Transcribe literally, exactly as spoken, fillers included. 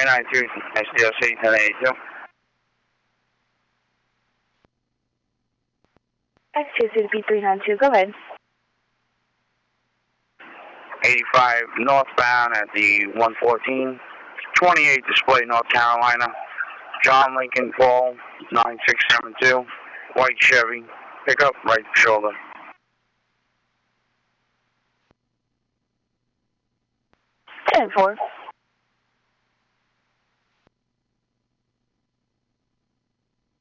three nine two, S D L C ten eighty-two. X two C P three nine two, go ahead. eighty-five northbound at the one fourteen, twenty-eight display, North Carolina. John Lincoln Paul, nine six seven two, white Chevy, pickup, right shoulder. ten four.